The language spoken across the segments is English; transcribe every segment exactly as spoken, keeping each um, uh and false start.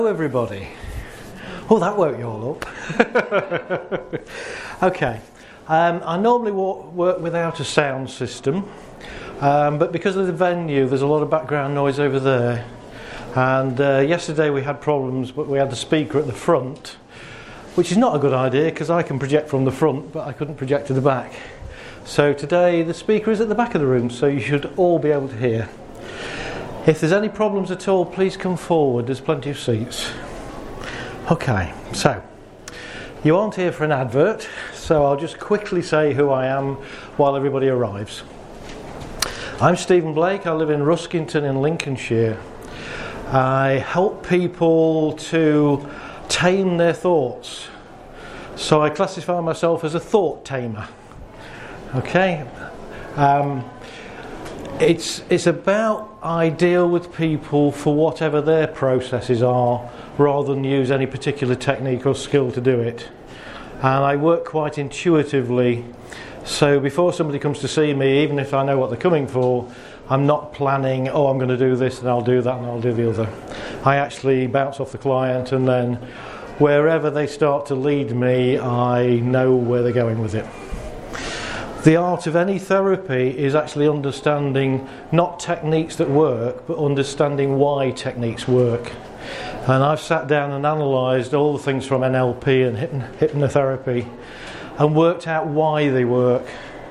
Hello everybody. Oh, that woke you all up. Okay, um, I normally walk, work without a sound system, um, but because of the venue there's a lot of background noise over there, and uh, yesterday we had problems, but we had the speaker at the front, which is not a good idea because I can project from the front but I couldn't project to the back. So today the speaker is at the back of the room, so you should all be able to hear. If there's any problems at all, please come forward, there's plenty of seats. Okay, so you aren't here for an advert, so I'll just quickly say who I am while everybody arrives. I'm Stephen Blake, I live in Ruskington in Lincolnshire. I help people to tame their thoughts, so I classify myself as a thought tamer. Okay, um, it's it's about I deal with people for whatever their processes are, rather than use any particular technique or skill to do it. And I work quite intuitively, so before somebody comes to see me, even if I know what they're coming for, I'm not planning, oh, I'm going to do this and I'll do that and I'll do the other. I actually bounce off the client, and then wherever they start to lead me, I know where they're going with it. The art of any therapy is actually understanding not techniques that work, but understanding why techniques work. And I've sat down and analysed all the things from N L P and hypnotherapy and worked out why they work.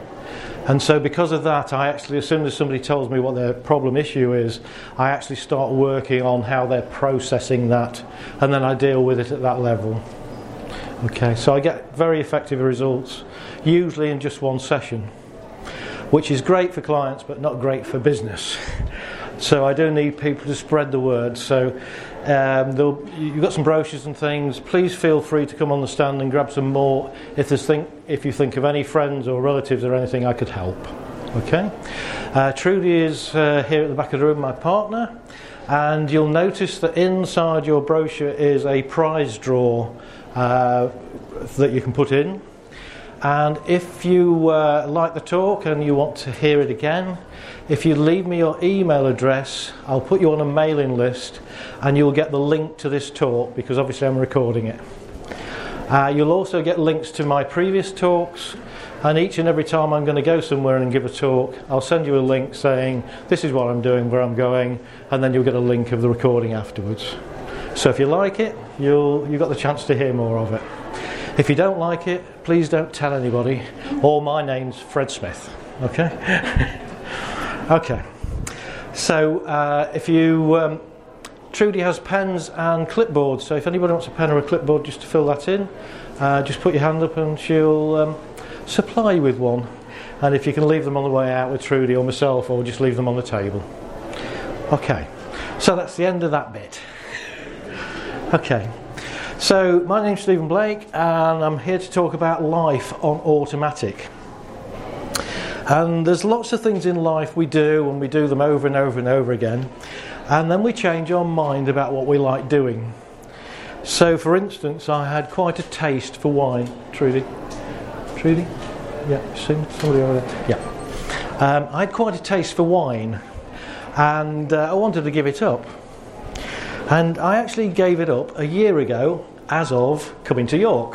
And so because of that, I actually, as soon as somebody tells me what their problem issue is, I actually start working on how they're processing that, and then I deal with it at that level. Okay, so I get very effective results, usually in just one session, which is great for clients but not great for business. So I do need people to spread the word. So um, you've got some brochures and things. Please feel free to come on the stand and grab some more if there's think, if you think of any friends or relatives or anything I could help. Okay, uh, Trudy is uh, here at the back of the room, my partner, and you'll notice that inside your brochure is a prize draw uh, that you can put in. And if you uh, like the talk and you want to hear it again, if you leave me your email address, I'll put you on a mailing list and you'll get the link to this talk, because obviously I'm recording it. Uh, you'll also get links to my previous talks, and each and every time I'm going to go somewhere and give a talk, I'll send you a link saying this is what I'm doing, where I'm going, and then you'll get a link of the recording afterwards. So if you like it, you'll, you've got the chance to hear more of it. If you don't like it, please don't tell anybody, or my name's Fred Smith. Okay? Okay. So uh, if you... Um, Trudy has pens and clipboards, so if anybody wants a pen or a clipboard just to fill that in, uh, just put your hand up and she'll um, supply you with one. And if you can leave them on the way out with Trudy or myself, or just leave them on the table. Okay, so that's the end of that bit. Okay, so my name's Stephen Blake and I'm here to talk about life on automatic. And there's lots of things in life we do, and we do them over and over and over again, and then we change our mind about what we like doing. So for instance, I had quite a taste for wine. Trudy? Trudy? Yeah, soon? Somebody over there? Yeah. Um, I had quite a taste for wine, and uh, I wanted to give it up. And I actually gave it up a year ago as of coming to York.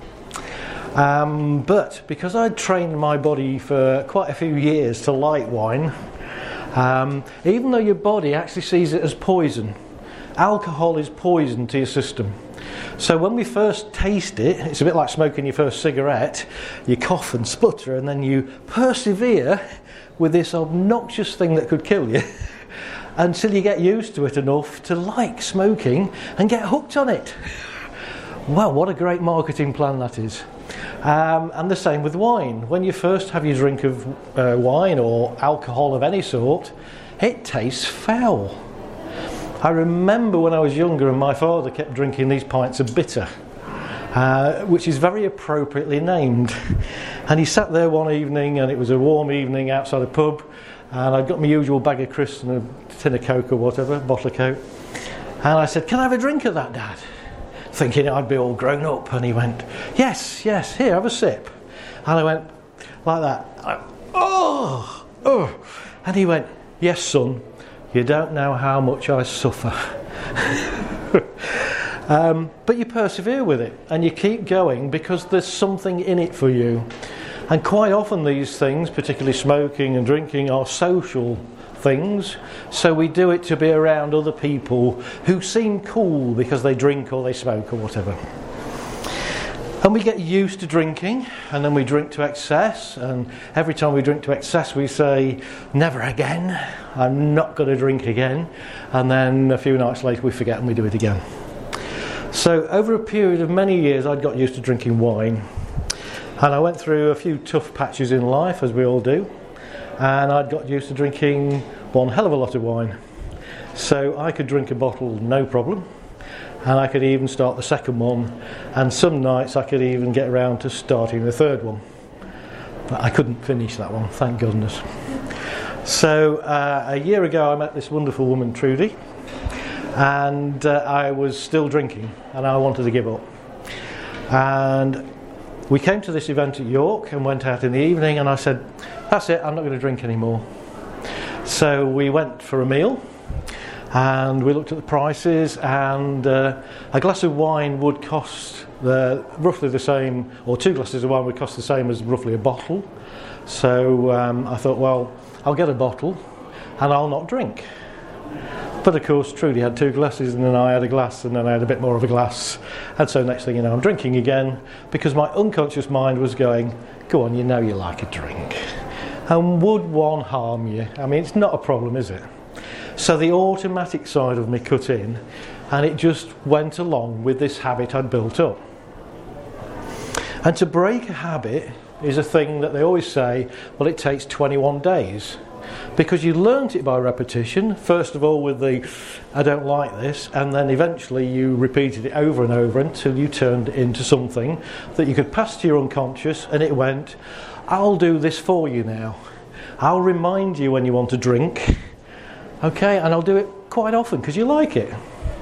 Um, but because I'd trained my body for quite a few years to like wine, um, even though your body actually sees it as poison, alcohol is poison to your system. So when we first taste it, it's a bit like smoking your first cigarette. You cough and sputter, and then you persevere with this obnoxious thing that could kill you until you get used to it enough to like smoking and get hooked on it. Well, what a great marketing plan that is. Um, and the same with wine. When you first have your drink of uh, wine or alcohol of any sort, it tastes foul. I remember when I was younger and my father kept drinking these pints of bitter, uh, which is very appropriately named. And he sat there one evening, and it was a warm evening outside a pub, and I'd got my usual bag of crisps and a tin of Coke or whatever, a bottle of Coke. And I said, "Can I have a drink of that, Dad?" Thinking I'd be all grown up. And he went, "Yes, yes, here, have a sip." And I went like that. I, oh, oh. And he went, "Yes, son, you don't know how much I suffer." Um, but you persevere with it and you keep going because there's something in it for you. And quite often these things, particularly smoking and drinking, are social things. So we do it to be around other people who seem cool because they drink or they smoke or whatever. And we get used to drinking, and then we drink to excess, and every time we drink to excess we say, never again, I'm not going to drink again, and then a few nights later we forget and we do it again. So over a period of many years I'd got used to drinking wine, and I went through a few tough patches in life, as we all do, and I'd got used to drinking one hell of a lot of wine. So I could drink a bottle no problem, and I could even start the second one, and some nights I could even get around to starting the third one. But I couldn't finish that one, thank goodness. So uh, a year ago I met this wonderful woman, Trudy, and uh, I was still drinking and I wanted to give up. And we came to this event at York and went out in the evening, and I said, that's it, I'm not going to drink anymore. So we went for a meal, and we looked at the prices, and uh, a glass of wine would cost the, roughly the same, or two glasses of wine would cost the same as roughly a bottle. So um, I thought, well, I'll get a bottle and I'll not drink. But of course Trudy had two glasses, and then I had a glass, and then I had a bit more of a glass, and so next thing you know I'm drinking again, because my unconscious mind was going, go on, you know you like a drink, and would one harm you? I mean, it's not a problem, is it? So the automatic side of me cut in, and it just went along with this habit I'd built up. And to break a habit is a thing that they always say, well, it takes twenty-one days. Because you learnt it by repetition, first of all with the I don't like this, and then eventually you repeated it over and over until you turned it into something that you could pass to your unconscious, and it went, I'll do this for you now. I'll remind you when you want to drink. Okay, and I'll do it quite often because you like it.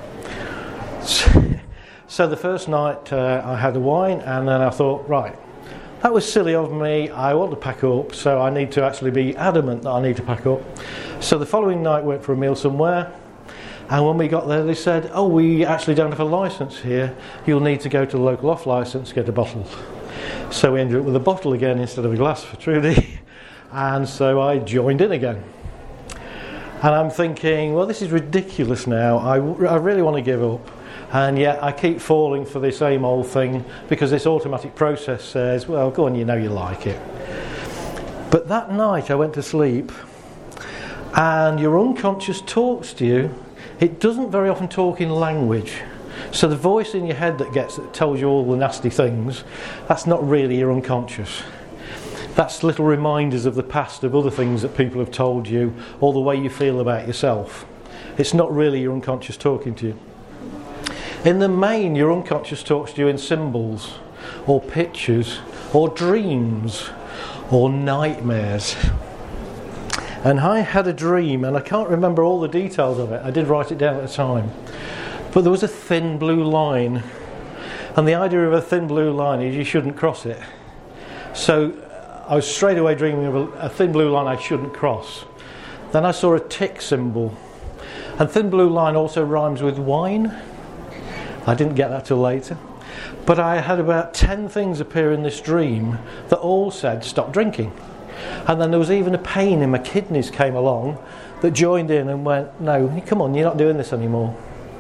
So the first night uh, I had a wine, and then I thought, right, that was silly of me, I want to pack up, so I need to actually be adamant that I need to pack up. So the following night we went for a meal somewhere, and when we got there they said, oh, we actually don't have a licence here, you'll need to go to the local off licence, get a bottle. So we ended up with a bottle again instead of a glass for Trudy, and so I joined in again. And I'm thinking, well, this is ridiculous now, I, I really want to give up. And yet I keep falling for the same old thing because this automatic process says, well, go on, you know you like it. But that night I went to sleep, and your unconscious talks to you. It doesn't very often talk in language. So the voice in your head that gets that tells you all the nasty things, that's not really your unconscious. That's little reminders of the past, of other things that people have told you, or the way you feel about yourself. It's not really your unconscious talking to you. In the main, your unconscious talks to you in symbols, or pictures, or dreams, or nightmares. And I had a dream, and I can't remember all the details of it. I did write it down at the time. But there was a thin blue line. And the idea of a thin blue line is you shouldn't cross it. So I was straight away dreaming of a, a thin blue line I shouldn't cross. Then I saw a tick symbol. And thin blue line also rhymes with wine. I didn't get that till later. But I had about ten things appear in this dream that all said stop drinking. And then there was even a pain in my kidneys came along that joined in and went, no, come on, you're not doing this anymore.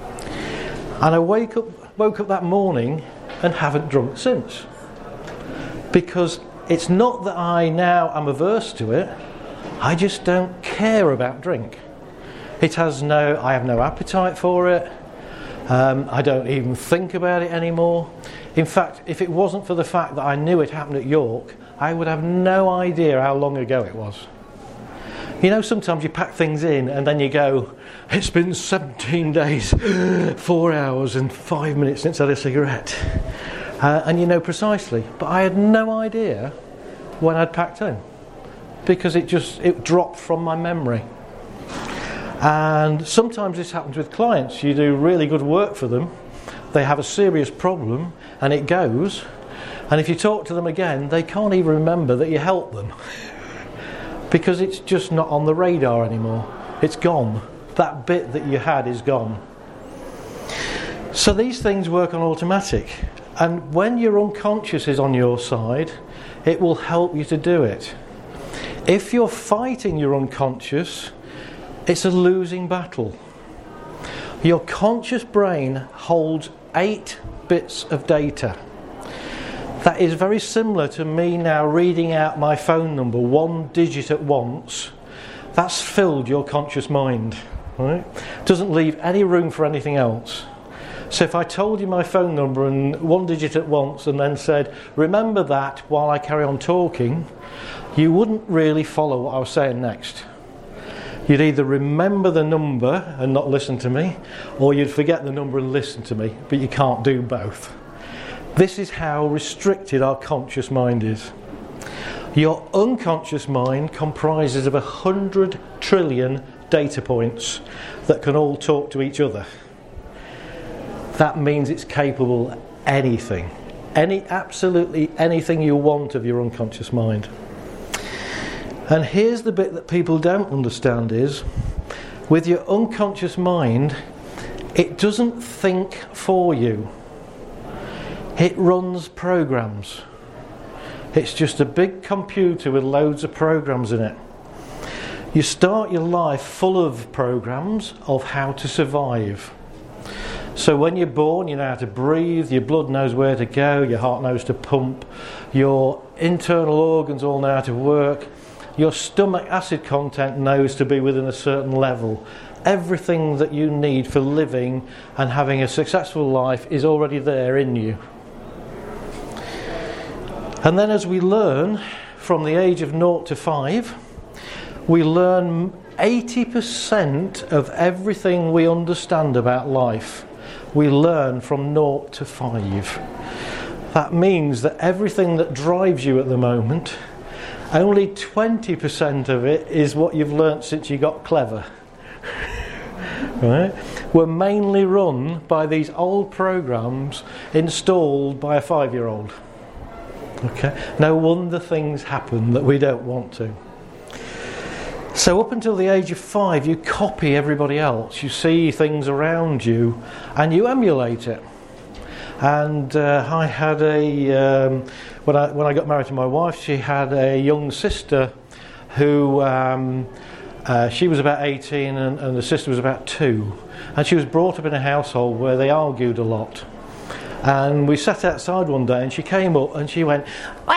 And I wake up, woke up that morning and haven't drunk since. Because it's not that I now am averse to it, I just don't care about drink. It has no, I have no appetite for it. Um, I don't even think about it anymore. In fact, if it wasn't for the fact that I knew it happened at York, I would have no idea how long ago it was. You know, sometimes you pack things in and then you go, it's been seventeen days, four hours and five minutes since I had a cigarette. Uh, and you know precisely. But I had no idea when I'd packed in, because it just, it dropped from my memory. And sometimes this happens with clients. You do really good work for them, they have a serious problem, and it goes, and if you talk to them again, they can't even remember that you helped them because it's just not on the radar anymore. It's gone. That bit that you had is gone. So these things work on automatic, and when your unconscious is on your side, it will help you to do it. If you're fighting your unconscious, it's a losing battle. Your conscious brain holds eight bits of data. That is very similar to me now reading out my phone number one digit at once. That's filled your conscious mind. Right? Doesn't leave any room for anything else. So if I told you my phone number and one digit at once and then said, remember that while I carry on talking, you wouldn't really follow what I was saying next. You'd either remember the number and not listen to me, or you'd forget the number and listen to me, but you can't do both. This is how restricted our conscious mind is. Your unconscious mind comprises of a hundred trillion data points that can all talk to each other. That means it's capable of anything, any, absolutely anything you want of your unconscious mind. And here's the bit that people don't understand is, with your unconscious mind, it doesn't think for you. It runs programs. It's just a big computer with loads of programs in it. You start your life full of programs of how to survive. So when you're born, you know how to breathe, your blood knows where to go, your heart knows to pump, your internal organs all know how to work, your stomach acid content knows to be within a certain level. Everything that you need for living and having a successful life is already there in you. And then as we learn from the age of naught to five, we learn eighty percent of everything we understand about life. We learn from naught to five. That means that everything that drives you at the moment, only twenty percent of it is what you've learnt since you got clever. Right? We're mainly run by these old programs installed by a five-year-old. Okay? No wonder things happen that we don't want to. So up until the age of five, you copy everybody else. You see things around you and you emulate it. And uh, I had a um, when I when I got married to my wife, she had a young sister who um, uh, she was about eighteen and, and the sister was about two, and she was brought up in a household where they argued a lot. And we sat outside one day, and she came up and she went,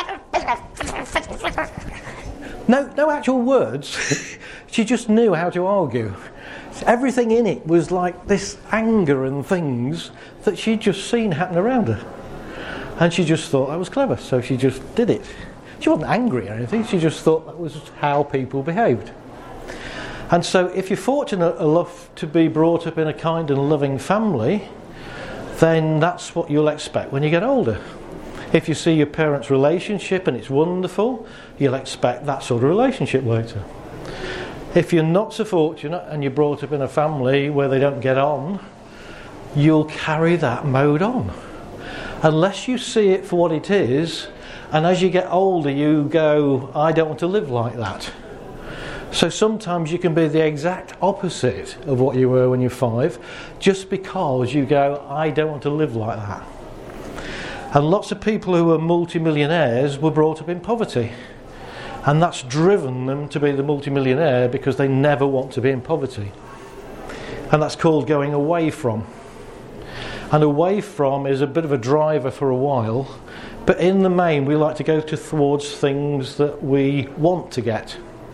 no, no actual words. She just knew how to argue. Everything in it was like this anger and things that she'd just seen happen around her. And she just thought that was clever, so she just did it. She wasn't angry or anything, she just thought that was how people behaved. And so if you're fortunate enough to be brought up in a kind and loving family, then that's what you'll expect when you get older. If you see your parents' relationship and it's wonderful, you'll expect that sort of relationship later. If you're not so fortunate and you're brought up in a family where they don't get on, you'll carry that mode on. Unless you see it for what it is, and as you get older you go, I don't want to live like that. So sometimes you can be the exact opposite of what you were when you're five, just because you go, I don't want to live like that. And lots of people who are multimillionaires were brought up in poverty. And that's driven them to be the multimillionaire because they never want to be in poverty. And that's called going away from. And away from is a bit of a driver for a while, but in the main we like to go to, towards things that we want to get.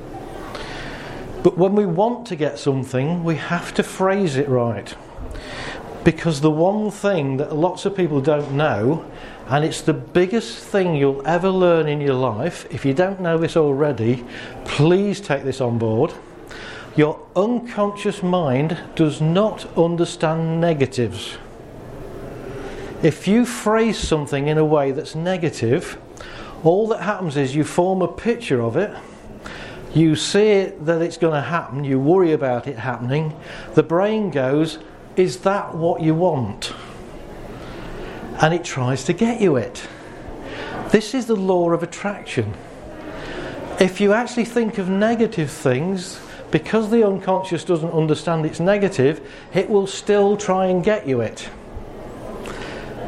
But when we want to get something, we have to phrase it right. Because the one thing that lots of people don't know, and it's the biggest thing you'll ever learn in your life, if you don't know this already, please take this on board. Your unconscious mind does not understand negatives. If you phrase something in a way that's negative, all that happens is you form a picture of it, you see it, that it's going to happen, you worry about it happening, the brain goes, is that what you want? And it tries to get you it. This is the law of attraction. If you actually think of negative things, because the unconscious doesn't understand it's negative, it will still try and get you it.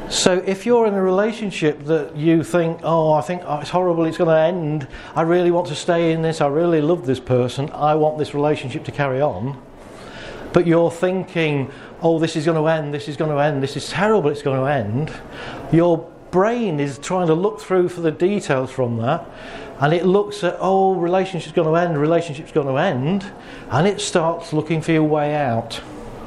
So if you're in a relationship that you think, oh, I think oh, it's horrible, it's going to end, I really want to stay in this, I really love this person, I want this relationship to carry on, but you're thinking, oh, this is going to end, this is going to end, this is terrible, it's going to end, your brain is trying to look through for the details from that, and it looks at, oh, relationship's going to end, relationship's going to end, and it starts looking for your way out.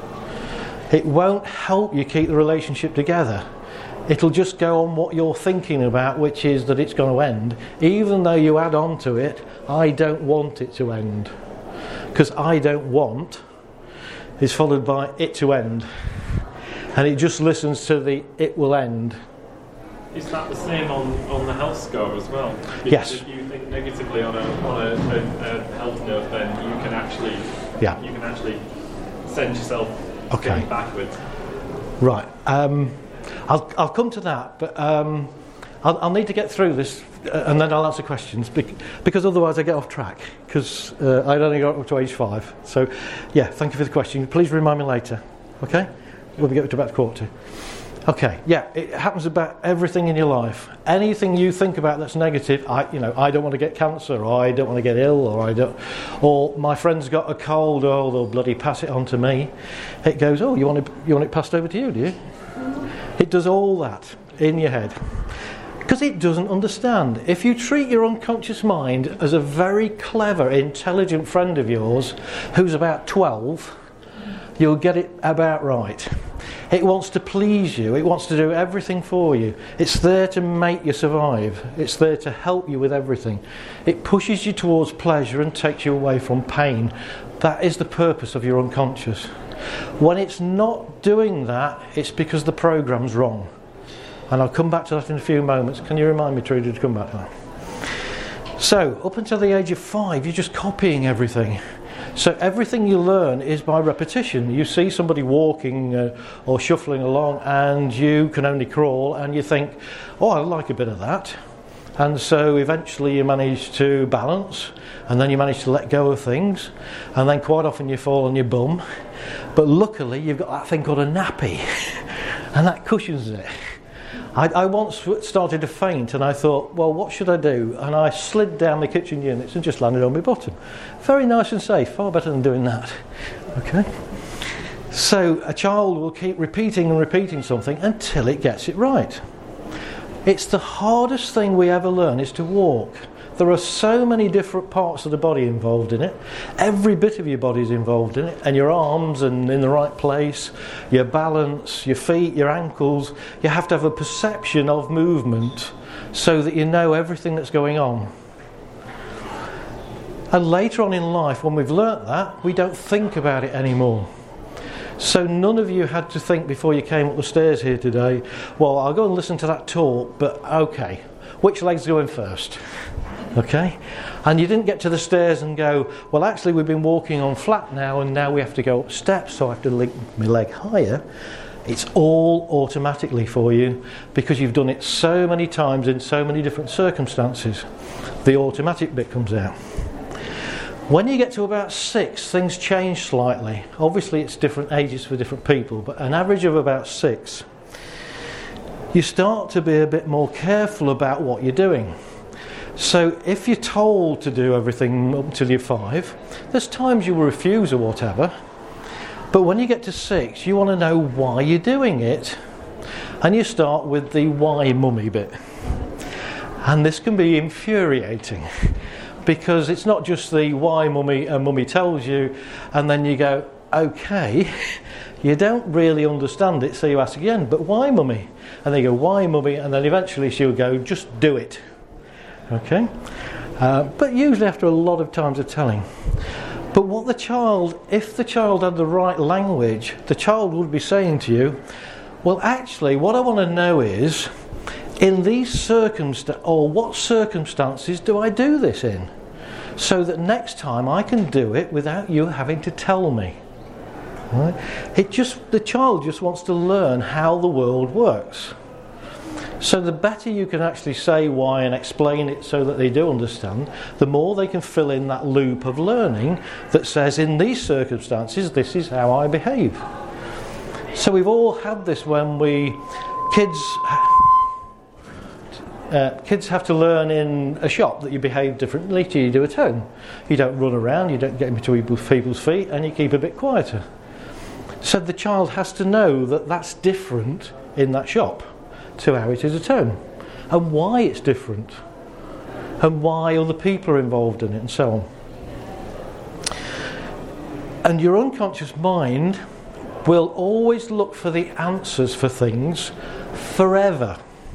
It won't help you keep the relationship together. It'll just go on what you're thinking about, which is that it's going to end, even though you add on to it, I don't want it to end. Because I don't want is followed by it to end. And it just listens to the it will end. Is that the same on, on the health score as well? Because yes. If you think negatively on a on a, a, a health note, then you can actually yeah. you can actually send yourself okay. going backwards. Right. Um, I'll I'll come to that, but um, I'll, I'll need to get through this, uh, and then I'll answer questions bec- because otherwise I get off track. Because uh, I'd only got up to age five. So, yeah. Thank you for the question. Please remind me later. Okay. When we get to about quarter two. Okay, yeah, it happens about everything in your life. Anything you think about that's negative, I, you know, I don't want to get cancer, or I don't want to get ill, or I don't, or my friend's got a cold, oh, they'll bloody pass it on to me. It goes, oh, you want it, you want it passed over to you, do you? It does all that in your head. Because it doesn't understand. If you treat your unconscious mind as a very clever, intelligent friend of yours, who's about twelve, you'll get it about right. It wants to please you. It wants to do everything for you. It's there to make you survive. It's there to help you with everything. It pushes you towards pleasure and takes you away from pain. That is the purpose of your unconscious. When it's not doing that, it's because the program's wrong. And I'll come back to that in a few moments. Can you remind me, Trudy, to come back to that? So, up until the age of five, you're just copying everything. So everything you learn is by repetition. You see somebody walking uh, or shuffling along and you can only crawl, and you think, oh, I like a bit of that. And so eventually you manage to balance, and then you manage to let go of things, and then quite often you fall on your bum. But luckily you've got that thing called a nappy, and that cushions it. I, I once started to faint, and I thought, well, what should I do? And I slid down the kitchen units and just landed on my bottom. Very nice and safe, far better than doing that. Okay? So a child will keep repeating and repeating something until it gets it right. It's the hardest thing we ever learn is to walk. There are so many different parts of the body involved in it. Every bit of your body is involved in it, and your arms and in the right place, your balance, your feet, your ankles. You have to have a perception of movement so that you know everything that's going on. And later on in life, when we've learnt that, we don't think about it anymore. So none of you had to think before you came up the stairs here today, well, I'll go and listen to that talk, but okay, which leg's going first? Okay? And you didn't get to the stairs and go, well, actually we've been walking on flat now, and now we have to go up steps, so I have to link my leg higher. It's all automatically for you because you've done it so many times in so many different circumstances. The automatic bit comes out. When you get to about six, things change slightly. Obviously it's different ages for different people, but an average of about six. You start to be a bit more careful about what you're doing. So if you're told to do everything up until you're five, there's times you will refuse or whatever, but when you get to six, you want to know why you're doing it, and you start with the why mummy bit. And this can be infuriating, because it's not just the why mummy and mummy tells you, and then you go, okay, you don't really understand it, so you ask again, but why mummy? And they go, why mummy? And then eventually she'll go, just do it. Okay, uh, but usually after a lot of times of telling. But what the child, if the child had the right language, the child would be saying to you, well, actually, what I want to know is, in these circumstances, or what circumstances do I do this in? So that next time I can do it without you having to tell me. Right? It just, the child just wants to learn how the world works. So the better you can actually say why and explain it so that they do understand, the more they can fill in that loop of learning that says, in these circumstances, this is how I behave. So we've all had this when we kids uh, kids have to learn in a shop that you behave differently to you do at home. You don't run around, you don't get in between people's feet, and you keep a bit quieter. So the child has to know that that's different in that shop to how it is at home, and why it's different, and why other people are involved in it, and so on. And your unconscious mind will always look for the answers for things forever.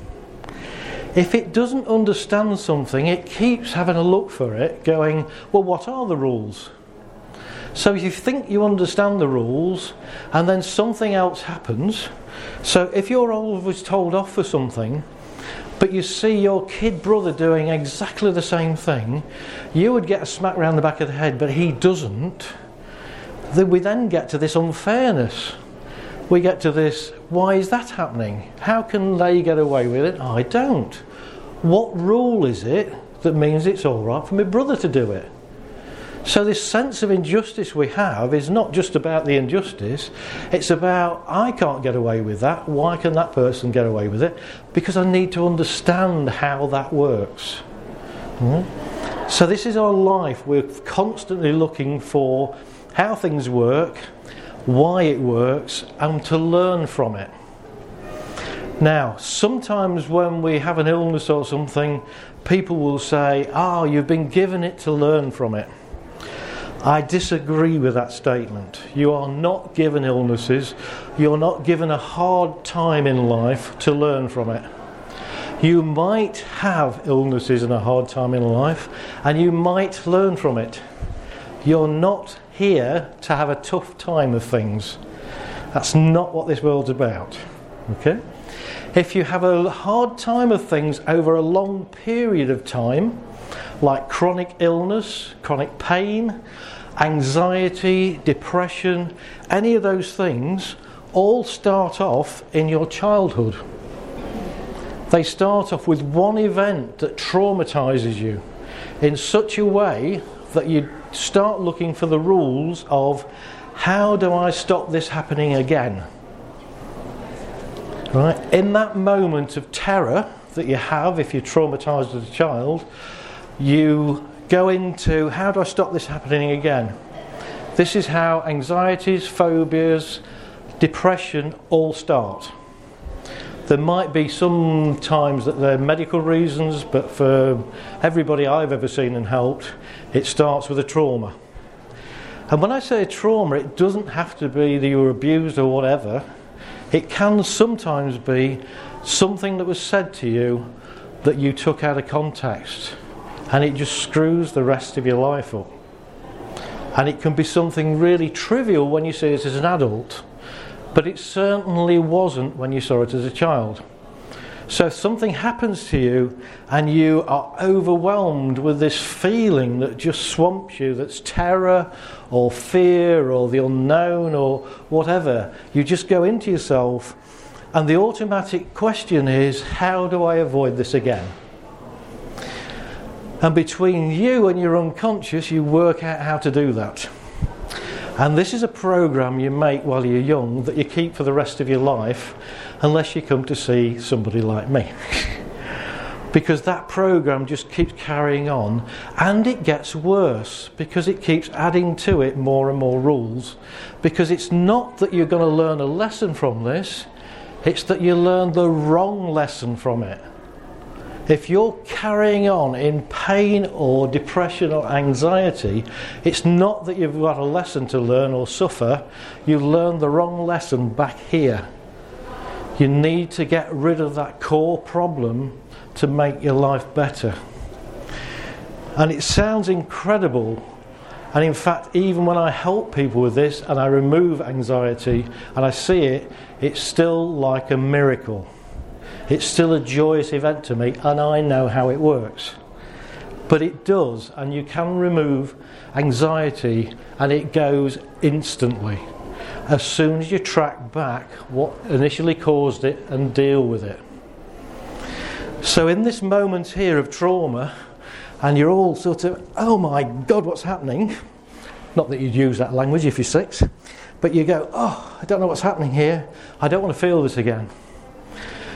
If it doesn't understand something, it keeps having a look for it, going, well, what are the rules? So if you think you understand the rules, and then something else happens, so if you're always told off for something, but you see your kid brother doing exactly the same thing, you would get a smack round the back of the head, but he doesn't. Then we then get to this unfairness. We get to this, why is that happening? How can they get away with it? I don't. What rule is it that means it's all right for my brother to do it? So this sense of injustice we have is not just about the injustice, it's about, I can't get away with that, why can that person get away with it? Because I need to understand how that works. Mm-hmm. So this is our life. We're constantly looking for how things work, why it works, and to learn from it. Now, sometimes when we have an illness or something, people will say, oh, you've been given it to learn from it. I disagree with that statement. You are not given illnesses. You're not given a hard time in life to learn from it. You might have illnesses and a hard time in life, and you might learn from it. You're not here to have a tough time of things. That's not what this world's about. Okay? If you have a hard time of things over a long period of time, like chronic illness, chronic pain, anxiety, depression, any of those things all start off in your childhood. They start off with one event that traumatises you in such a way that you start looking for the rules of, how do I stop this happening again? Right? In that moment of terror that you have if you're traumatised as a child, you go into, how do I stop this happening again? This is how anxieties, phobias, depression all start. There might be some times that they're medical reasons, but for everybody I've ever seen and helped, it starts with a trauma. And when I say trauma, it doesn't have to be that you were abused or whatever. It can sometimes be something that was said to you that you took out of context, and it just screws the rest of your life up. And it can be something really trivial when you see it as an adult, but it certainly wasn't when you saw it as a child. So if something happens to you and you are overwhelmed with this feeling that just swamps you, that's terror or fear or the unknown or whatever, you just go into yourself, and the automatic question is, how do I avoid this again? And between you and your unconscious, you work out how to do that. And this is a program you make while you're young that you keep for the rest of your life, unless you come to see somebody like me. Because that program just keeps carrying on, and it gets worse because it keeps adding to it more and more rules. Because it's not that you're going to learn a lesson from this, it's that you learn the wrong lesson from it. If you're carrying on in pain or depression or anxiety, it's not that you've got a lesson to learn or suffer, you've learned the wrong lesson back here. You need to get rid of that core problem to make your life better. And it sounds incredible, and in fact, even when I help people with this and I remove anxiety and I see it, it's still like a miracle. It's still a joyous event to me, and I know how it works. But it does, and you can remove anxiety, and it goes instantly as soon as you track back what initially caused it and deal with it. So in this moment here of trauma, and you're all sort of, oh my God, what's happening? Not that you'd use that language if you're six, but you go, oh, I don't know what's happening here. I don't want to feel this again.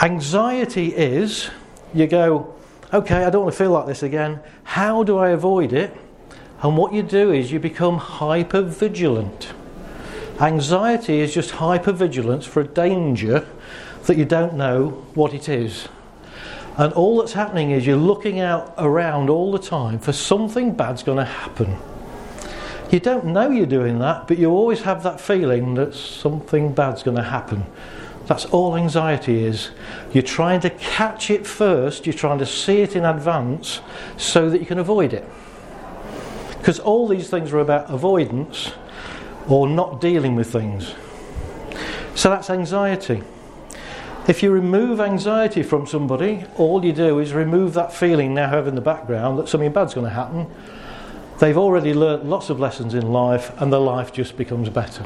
Anxiety is, you go, okay, I don't want to feel like this again. How do I avoid it? And what you do is you become hyper-vigilant. Anxiety is just hyper-vigilance for a danger that you don't know what it is. And all that's happening is you're looking out around all the time for something bad's going to happen. You don't know you're doing that, but you always have that feeling that something bad's going to happen. That's all anxiety is. You're trying to catch it first, you're trying to see it in advance so that you can avoid it. Because all these things are about avoidance or not dealing with things. So that's anxiety. If you remove anxiety from somebody, all you do is remove that feeling now have in the background that something bad's going to happen. They've already learnt lots of lessons in life and their life just becomes better.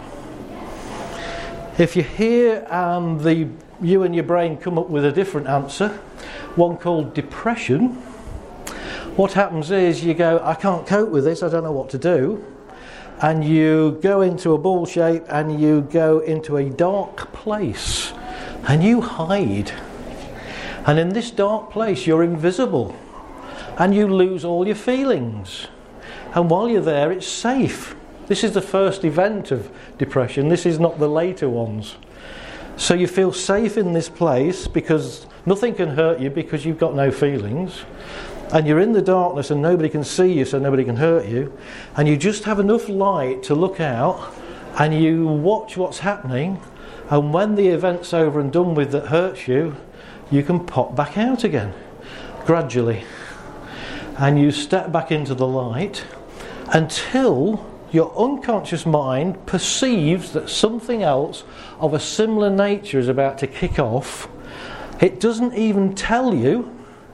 If you hear um, the, you and your brain come up with a different answer, one called depression, what happens is you go, I can't cope with this, I don't know what to do. And you go into a ball shape and you go into a dark place and you hide. And in this dark place you're invisible and you lose all your feelings. And while you're there it's safe. This is the first event of depression, this is not the later ones. So you feel safe in this place because nothing can hurt you because you've got no feelings. And you're in the darkness and nobody can see you so nobody can hurt you. And you just have enough light to look out and you watch what's happening. And when the event's over and done with that hurts you, you can pop back out again, gradually. And you step back into the light until your unconscious mind perceives that something else of a similar nature is about to kick off. It doesn't even tell you.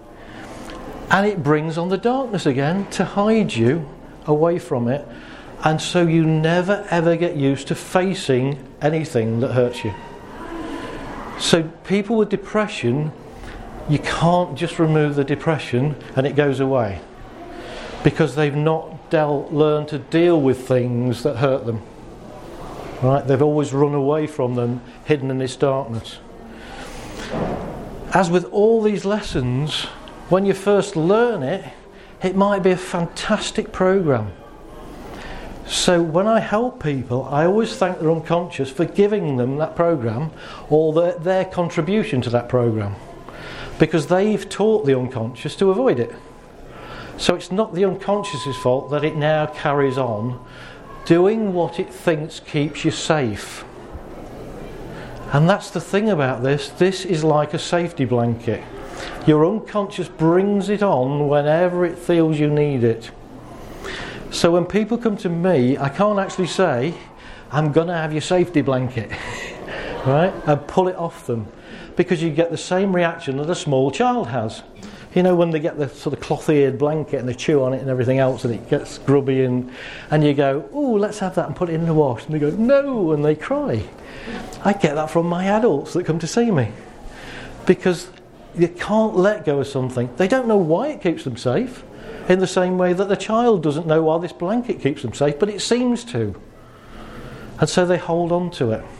And it brings on the darkness again to hide you away from it. And so you never ever get used to facing anything that hurts you. So people with depression, you can't just remove the depression and it goes away. Because they've not dealt, learned to deal with things that hurt them. Right? They've always run away from them, hidden in this darkness. As with all these lessons, when you first learn it, it might be a fantastic program. So when I help people, I always thank their unconscious for giving them that program or their, their contribution to that program. Because they've taught the unconscious to avoid it. So it's not the unconscious's fault that it now carries on doing what it thinks keeps you safe. And that's the thing about this. This is like a safety blanket. Your unconscious brings it on whenever it feels you need it. So when people come to me, I can't actually say, I'm going to have your safety blanket, right? And pull it off them. Because you get the same reaction that a small child has. You know, when they get the sort of cloth-eared blanket and they chew on it and everything else and it gets grubby and, and you go, oh, let's have that and put it in the wash. And they go, no, and they cry. I get that from my adults that come to see me. Because you can't let go of something. They don't know why it keeps them safe, in the same way that the child doesn't know why this blanket keeps them safe, but it seems to. And so they hold on to it.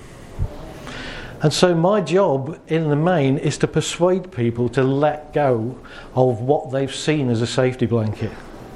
And so my job in the main is to persuade people to let go of what they've seen as a safety blanket.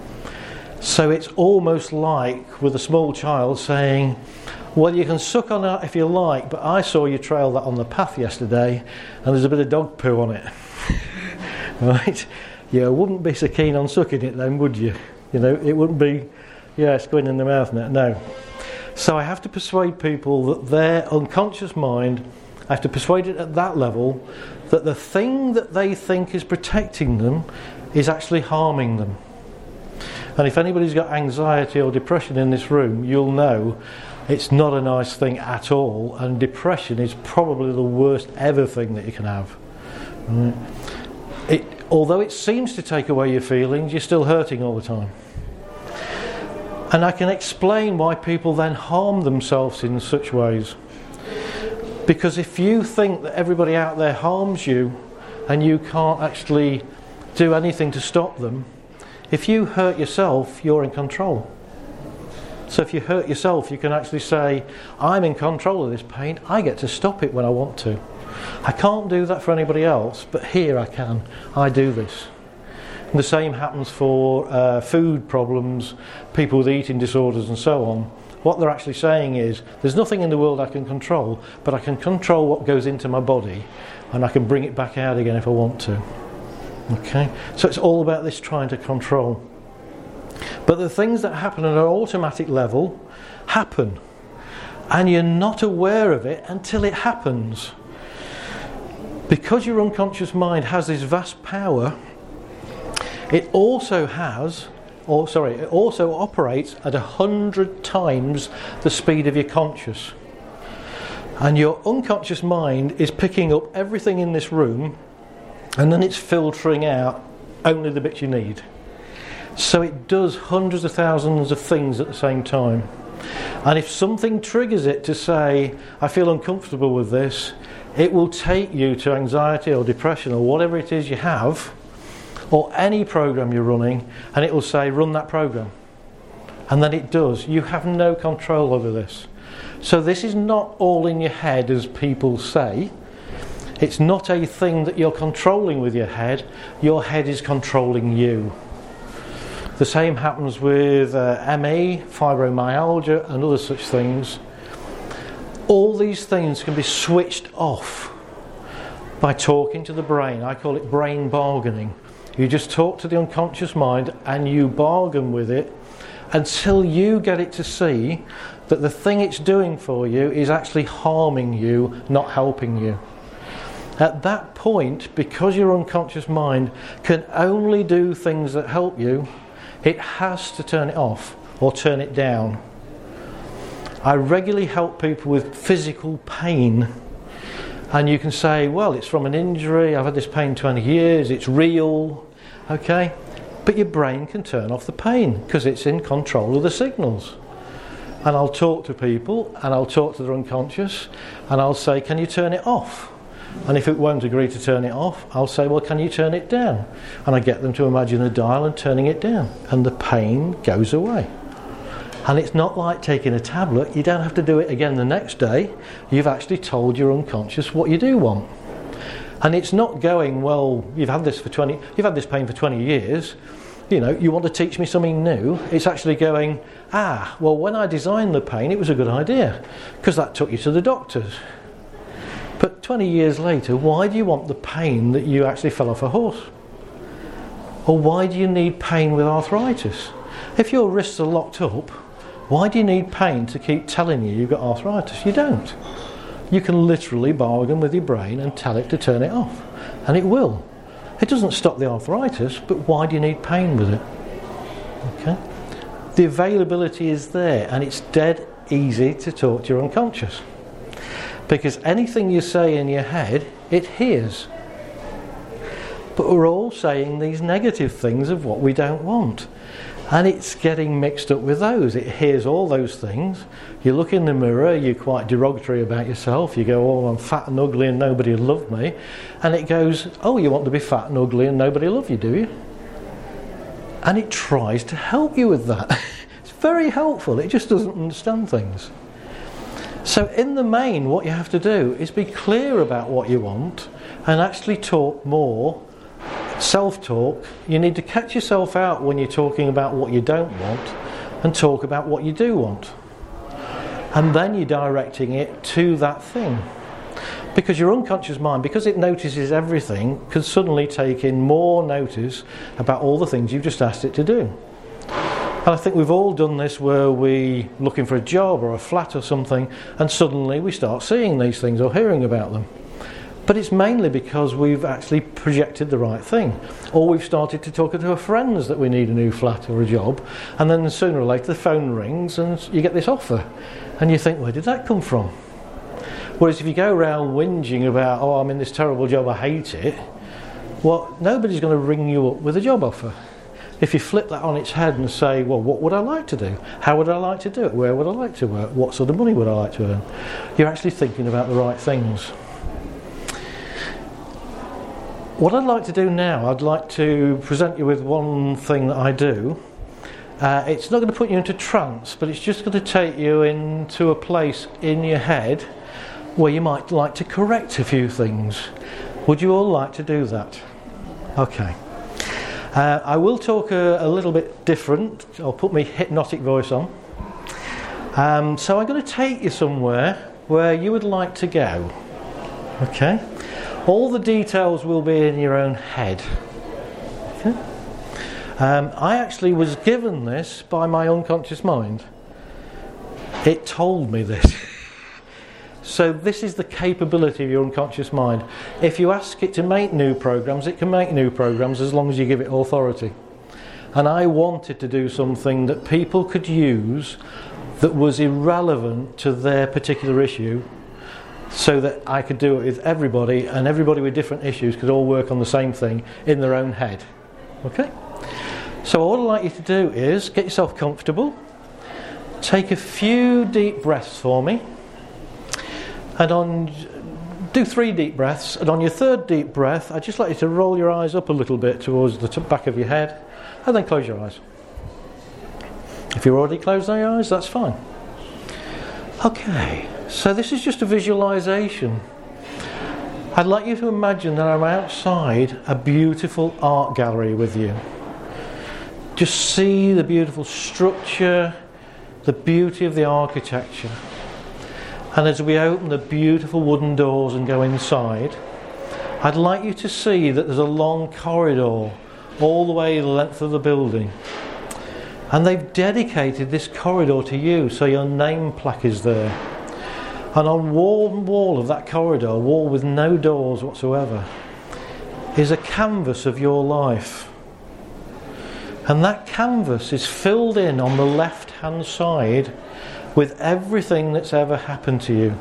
So it's almost like with a small child saying, well, you can suck on that if you like, but I saw you trail that on the path yesterday and there's a bit of dog poo on it. Right? You wouldn't be so keen on sucking it then, would you? You know, it wouldn't be, yeah, it's going in the mouth now. No. So I have to persuade people that their unconscious mind, I have to persuade it at that level that the thing that they think is protecting them is actually harming them. And if anybody's got anxiety or depression in this room, you'll know it's not a nice thing at all, and depression is probably the worst ever thing that you can have. Right? It, although it seems to take away your feelings, you're still hurting all the time. And I can explain why people then harm themselves in such ways. Because if you think that everybody out there harms you and you can't actually do anything to stop them, if you hurt yourself, you're in control. So if you hurt yourself, you can actually say, I'm in control of this pain, I get to stop it when I want to. I can't do that for anybody else, but here I can. I do this. And the same happens for uh, food problems, people with eating disorders and so on. What they're actually saying is, there's nothing in the world I can control, but I can control what goes into my body, and I can bring it back out again if I want to. Okay? So it's all about this trying to control. But the things that happen at an automatic level happen, and you're not aware of it until it happens. Because your unconscious mind has this vast power, it also has, or sorry, it also operates at a hundred times the speed of your conscious. And your unconscious mind is picking up everything in this room, and then it's filtering out only the bits you need. So it does hundreds of thousands of things at the same time. And if something triggers it to say, I feel uncomfortable with this, it will take you to anxiety or depression or whatever it is you have, or any program you're running, and it will say, run that program. And then it does. You have no control over this. So this is not all in your head, as people say. It's not a thing that you're controlling with your head. Your head is controlling you. The same happens with uh, M E, fibromyalgia, and other such things. All these things can be switched off by talking to the brain. I call it brain bargaining. You just talk to the unconscious mind and you bargain with it until you get it to see that the thing it's doing for you is actually harming you, not helping you. At that point, because your unconscious mind can only do things that help you, it has to turn it off or turn it down. I regularly help people with physical pain, and you can say, well, it's from an injury, I've had this pain twenty years, it's real, okay? But your brain can turn off the pain because it's in control of the signals. And I'll talk to people, and I'll talk to their unconscious, and I'll say, can you turn it off? And if it won't agree to turn it off, I'll say, well, can you turn it down? And I get them to imagine a dial and turning it down, and the pain goes away. And it's not like taking a tablet. You don't have to do it again the next day. You've actually told your unconscious what you do want. And it's not going, well, you've had this for twenty you've had this pain for twenty years. You know, you want to teach me something new. It's actually going, ah, well, when I designed the pain, it was a good idea because that took you to the doctors. But twenty years later, why do you want the pain that you actually fell off a horse? Or why do you need pain with arthritis? If your wrists are locked up, why do you need pain to keep telling you you've got arthritis? You don't. You can literally bargain with your brain and tell it to turn it off. And it will. It doesn't stop the arthritis, but why do you need pain with it? Okay? The availability is there, and it's dead easy to talk to your unconscious. Because anything you say in your head, it hears. But we're all saying these negative things of what we don't want. And it's getting mixed up with those. It hears all those things. You look in the mirror, you're quite derogatory about yourself. You go, oh, I'm fat and ugly and nobody will love me. And it goes, oh, you want to be fat and ugly and nobody will love you, do you? And it tries to help you with that. It's very helpful. It just doesn't understand things. So in the main, what you have to do is be clear about what you want and actually talk more. Self-talk. You need to catch yourself out when you're talking about what you don't want and talk about what you do want. And then you're directing it to that thing. Because your unconscious mind, because it notices everything, can suddenly take in more notice about all the things you've just asked it to do. And I think we've all done this where we're looking for a job or a flat or something, and suddenly we start seeing these things or hearing about them. But it's mainly because we've actually projected the right thing. Or we've started to talk to our friends that we need a new flat or a job, and then sooner or later the phone rings and you get this offer. And you think, where did that come from? Whereas if you go around whinging about, oh, I'm in this terrible job, I hate it, well, nobody's going to ring you up with a job offer. If you flip that on its head and say, well, what would I like to do? How would I like to do it? Where would I like to work? What sort of money would I like to earn? You're actually thinking about the right things. What I'd like to do now, I'd like to present you with one thing that I do. Uh, it's not going to put you into trance, but it's just going to take you into a place in your head where you might like to correct a few things. Would you all like to do that? Okay. Uh, I will talk a, a little bit different. I'll put my hypnotic voice on. Um, so I'm going to take you somewhere where you would like to go. Okay? All the details will be in your own head. Okay? Um, I actually was given this by my unconscious mind. It told me this. So this is the capability of your unconscious mind. If you ask it to make new programs, it can make new programs as long as you give it authority. And I wanted to do something that people could use that was irrelevant to their particular issue, so that I could do it with everybody, and everybody with different issues could all work on the same thing in their own head. Okay? So what I'd like you to do is get yourself comfortable, take a few deep breaths for me, and on do three deep breaths, and on your third deep breath I'd just like you to roll your eyes up a little bit towards the t- back of your head, and then close your eyes. If you've already closed your eyes, that's fine. Okay, so this is just a visualization. I'd like you to imagine that I'm outside a beautiful art gallery with you. Just see the beautiful structure, the beauty of the architecture. And as we open the beautiful wooden doors and go inside, I'd like you to see that there's a long corridor all the way the length of the building. And they've dedicated this corridor to you, so your name plaque is there. And on one wall of that corridor, a wall with no doors whatsoever, is a canvas of your life. And that canvas is filled in on the left-hand side with everything that's ever happened to you.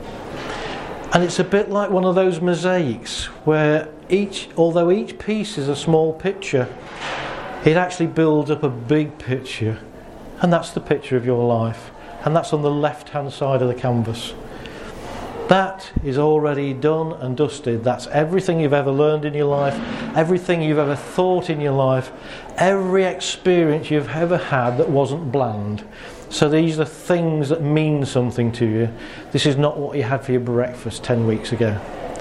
And it's a bit like one of those mosaics where each, although each piece is a small picture, it actually builds up a big picture. And that's the picture of your life. And that's on the left-hand side of the canvas. That is already done and dusted. That's everything you've ever learned in your life, everything you've ever thought in your life, every experience you've ever had that wasn't bland. So these are things that mean something to you. This is not what you had for your breakfast ten weeks ago.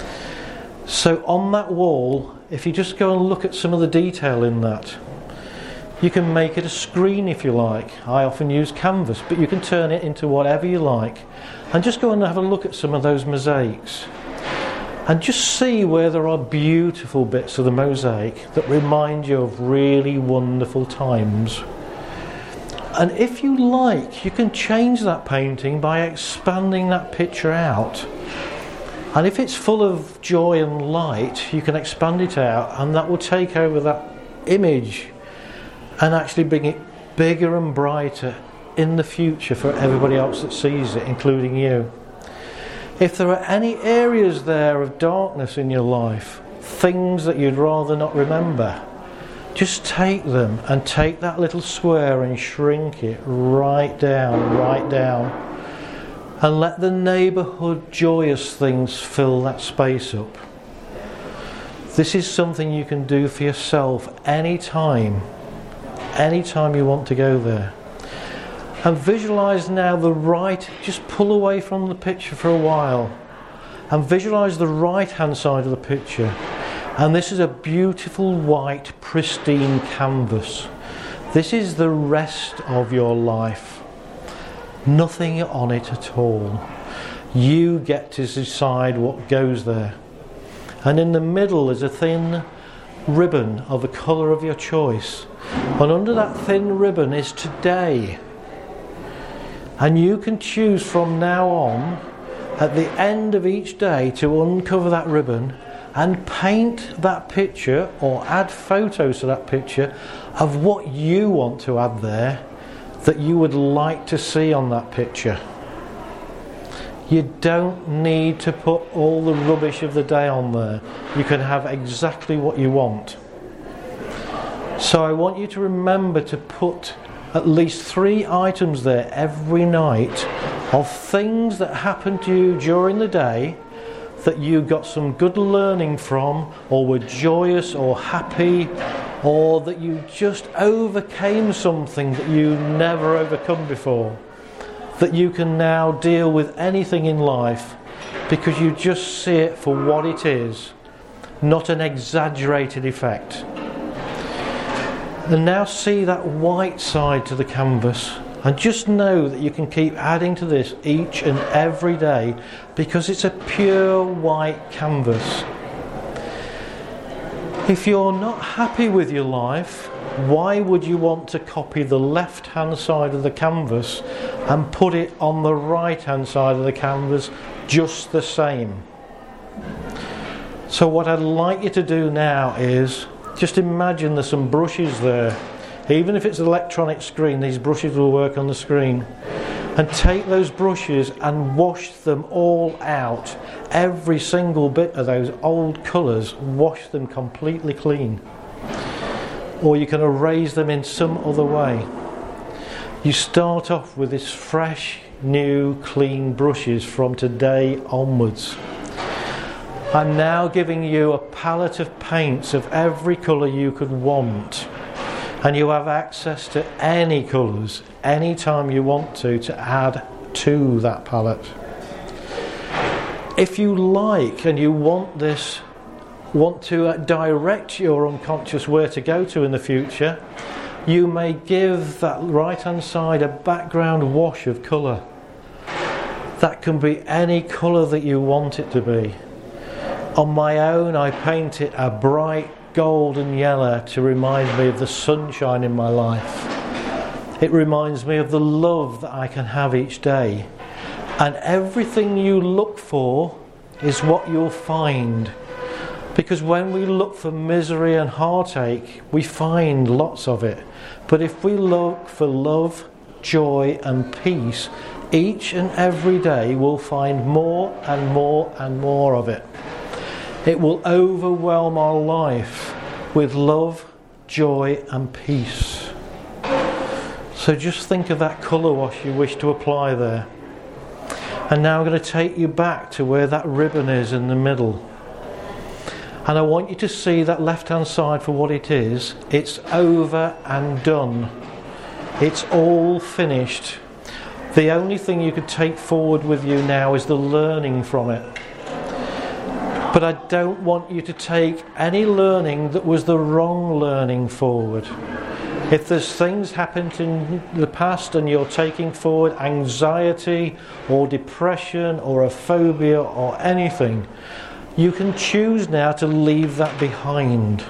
So on that wall, if you just go and look at some of the detail in that, you can make it a screen if you like. I often use canvas, but you can turn it into whatever you like. And just go and have a look at some of those mosaics. And just see where there are beautiful bits of the mosaic that remind you of really wonderful times. And if you like, you can change that painting by expanding that picture out. And if it's full of joy and light, you can expand it out, and that will take over that image and actually bring it bigger and brighter in the future for everybody else that sees it, including you. If there are any areas there of darkness in your life, things that you'd rather not remember, just take them and take that little square and shrink it right down, right down, and let the neighbourhood joyous things fill that space up. This is something you can do for yourself anytime, anytime you want to go there. And visualise now the right, just pull away from the picture for a while and visualise the right hand side of the picture. And this is a beautiful white pristine canvas. This is the rest of your life. Nothing on it at all. You get to decide what goes there. And in the middle is a thin ribbon of the colour of your choice. And under that thin ribbon is today. And you can choose from now on, at the end of each day, to uncover that ribbon and paint that picture or add photos to that picture of what you want to add there that you would like to see on that picture. You don't need to put all the rubbish of the day on there. You can have exactly what you want. So I want you to remember to put at least three items there every night of things that happened to you during the day that you got some good learning from, or were joyous or happy, or that you just overcame something that you never overcome before, that you can now deal with anything in life because you just see it for what it is, not an exaggerated effect. And now see that white side to the canvas, and just know that you can keep adding to this each and every day because it's a pure white canvas. If you're not happy with your life, why would you want to copy the left hand side of the canvas and put it on the right hand side of the canvas just the same? So what I'd like you to do now is just imagine there's some brushes there. Even if it's an electronic screen, these brushes will work on the screen. And take those brushes and wash them all out. Every single bit of those old colours, wash them completely clean. Or you can erase them in some other way. You start off with this fresh, new, clean brushes from today onwards. I'm now giving you a palette of paints of every colour you could want. And you have access to any colours, anytime you want to, to add to that palette. If you like and you want this, want to uh, direct your unconscious where to go to in the future, you may give that right hand side a background wash of colour. That can be any colour that you want it to be. On my own, I paint it a bright golden yellow to remind me of the sunshine in my life. It reminds me of the love that I can have each day. And everything you look for is what you'll find. Because when we look for misery and heartache, we find lots of it. But if we look for love, joy and peace, each and every day we'll find more and more and more of it. It will overwhelm our life with love, joy and peace. So just think of that colour wash you wish to apply there. And now I'm going to take you back to where that ribbon is in the middle. And I want you to see that left hand side for what it is. It's over and done. It's all finished. The only thing you could take forward with you now is the learning from it. But I don't want you to take any learning that was the wrong learning forward. If there's things happened in the past and you're taking forward anxiety or depression or a phobia or anything, you can choose now to leave that behind.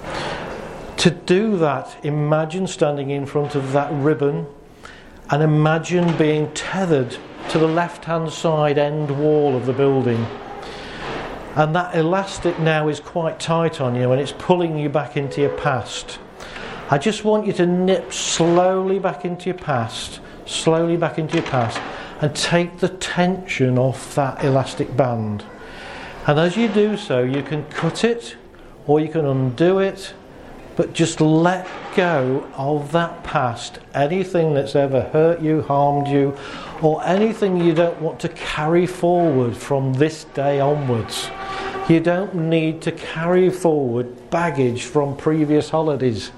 To do that, imagine standing in front of that ribbon and imagine being tethered to the left-hand side end wall of the building. And that elastic now is quite tight on you and it's pulling you back into your past. I just want you to nip slowly back into your past, slowly back into your past, and take the tension off that elastic band. And as you do so, you can cut it or you can undo it, but just let go of that past, anything that's ever hurt you, harmed you, or anything you don't want to carry forward from this day onwards. You don't need to carry forward baggage from previous holidays.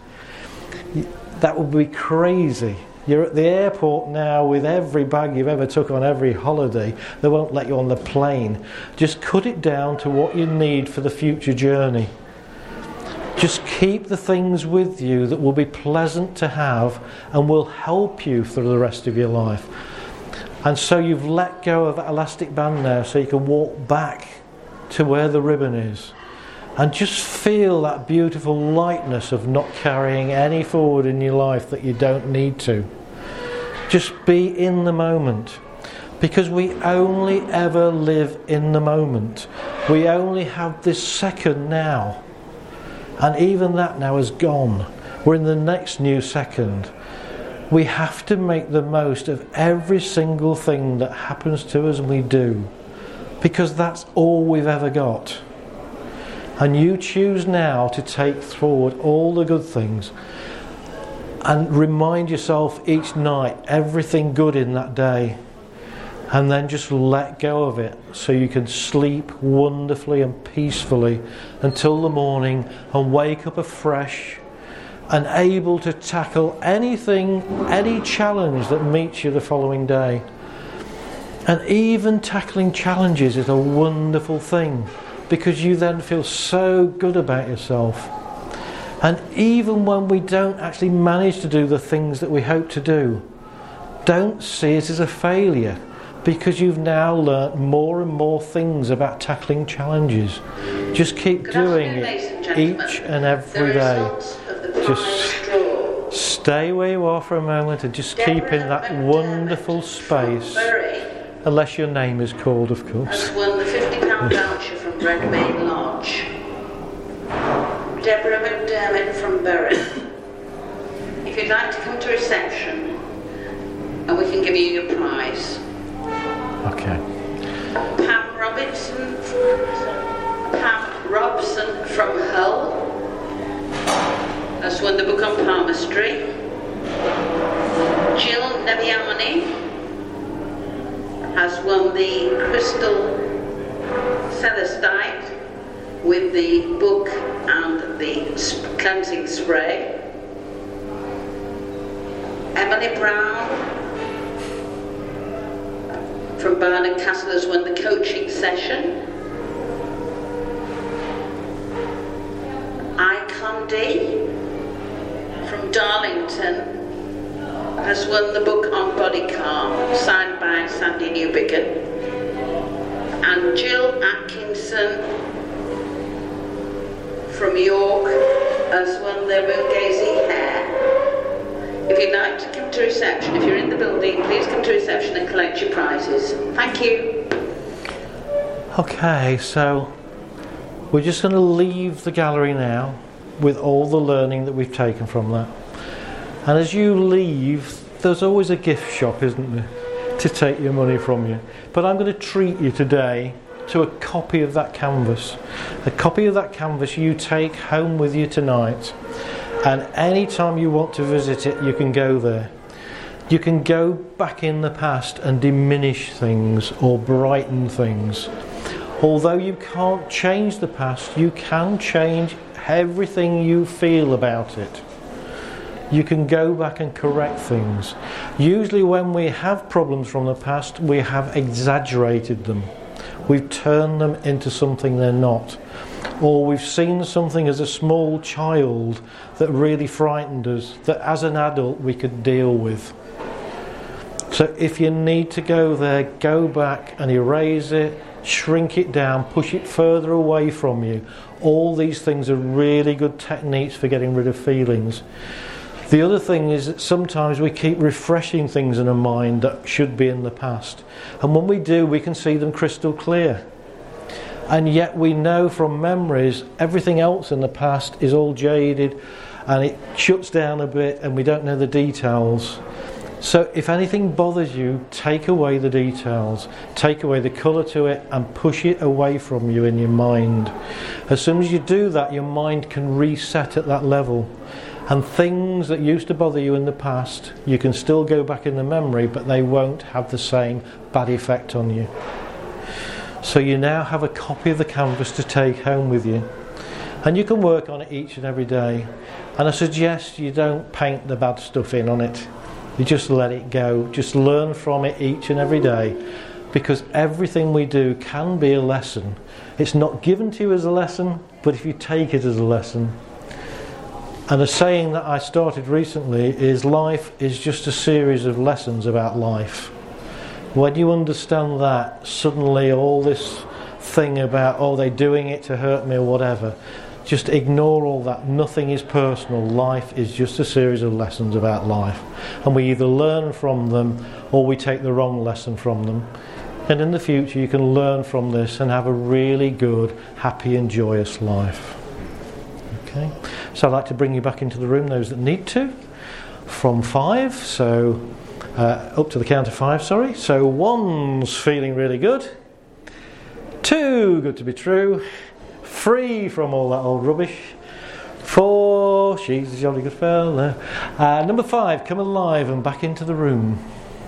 That would be crazy. You're at the airport now with every bag you've ever took on every holiday. They won't let you on the plane. Just cut it down to what you need for the future journey. Just keep the things with you that will be pleasant to have and will help you through the rest of your life. And so you've let go of that elastic band now so you can walk back to where the ribbon is. And just feel that beautiful lightness of not carrying any forward in your life that you don't need to. Just be in the moment. Because we only ever live in the moment. We only have this second now. And even that now is gone. We're in the next new second. We have to make the most of every single thing that happens to us and we do. Because that's all we've ever got. And you choose now to take forward all the good things and remind yourself each night everything good in that day, and then just let go of it so you can sleep wonderfully and peacefully until the morning and wake up afresh and able to tackle anything, any challenge that meets you the following day. And even tackling challenges is a wonderful thing, because you then feel so good about yourself. And even when we don't actually manage to do the things that we hope to do, don't see it as a failure, because you've now learnt more and more things about tackling challenges. Just keep Good doing afternoon, it each and every day. Just stay where you are for a moment and just keep in that wonderful space, unless your name is called, of course. Has won the fifty pound voucher from Redmayne Lodge. Deborah McDermott from Bury. If you'd like to come to reception, and we can give you your prize. Okay. Pam Robinson, Pam Robson from Hull has won the book on palmistry. Jill Neviani has won the Crystal Celestite with the book and the cleansing spray. Emily Brown from Barnard Castle has won the coaching session. Icon D from Darlington has won the book on body calm, signed by Sandy Newbigin. And Jill Atkinson from York has won the Mungazi hair. If you'd like to come to reception, if you're in the building, please come to reception and collect your prizes. Thank you. Okay, so we're just going to leave the gallery now with all the learning that we've taken from that. And as you leave, there's always a gift shop, isn't there, to take your money from you. But I'm going to treat you today to a copy of that canvas. A copy of that canvas you take home with you tonight. And any time you want to visit it, you can go there. You can go back in the past and diminish things or brighten things. Although you can't change the past, you can change everything you feel about it. You can go back and correct things. Usually when we have problems from the past, we have exaggerated them. We've turned them into something they're not. Or we've seen something as a small child that really frightened us, that as an adult we could deal with. So if you need to go there, go back and erase it, shrink it down, push it further away from you. All these things are really good techniques for getting rid of feelings. The other thing is that sometimes we keep refreshing things in our mind that should be in the past. And when we do, we can see them crystal clear. And yet we know from memories everything else in the past is all jaded and it shuts down a bit and we don't know the details. So if anything bothers you, take away the details, take away the colour to it and push it away from you in your mind. As soon as you do that, your mind can reset at that level. And things that used to bother you in the past, you can still go back in the memory, but they won't have the same bad effect on you. So you now have a copy of the canvas to take home with you. And you can work on it each and every day. And I suggest you don't paint the bad stuff in on it. You just let it go. Just learn from it each and every day. Because everything we do can be a lesson. It's not given to you as a lesson, but if you take it as a lesson. And a saying that I started recently is life is just a series of lessons about life. When you understand that, suddenly all this thing about, oh, they're doing it to hurt me or whatever, just ignore all that. Nothing is personal. Life is just a series of lessons about life. And we either learn from them or we take the wrong lesson from them. And in the future you can learn from this and have a really good, happy and joyous life. Okay, so I'd like to bring you back into the room, those that need to, from five. So Uh, up to the count of five, sorry. So one's feeling really good. Two, good to be true. Free from all that old rubbish. Four, she's a jolly good fella. Uh, number five, come alive and back into the room.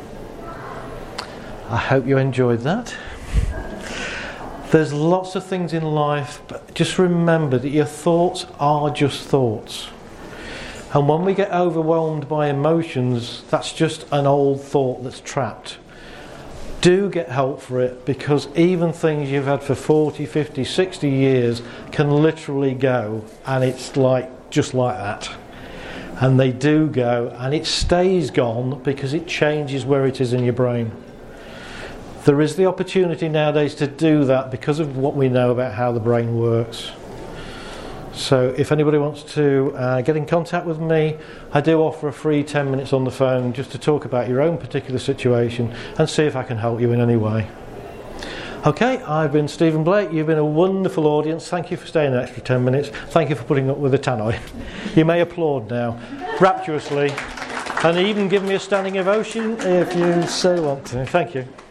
I hope you enjoyed that. There's lots of things in life, but just remember that your thoughts are just thoughts. And when we get overwhelmed by emotions, that's just an old thought that's trapped. do get help for it, because even things you've had for forty, fifty, sixty years can literally go, and it's like just like that. And they do go, and it stays gone because it changes where it is in your brain. There is the opportunity nowadays to do that because of what we know about how the brain works. So if anybody wants to uh, get in contact with me, I do offer a free ten minutes on the phone just to talk about your own particular situation and see if I can help you in any way. Okay, I've been Stephen Blake. You've been a wonderful audience. Thank you for staying an extra ten minutes. Thank you for putting up with the tannoy. You may applaud now, rapturously, and even give me a standing ovation if you so want to. Thank you.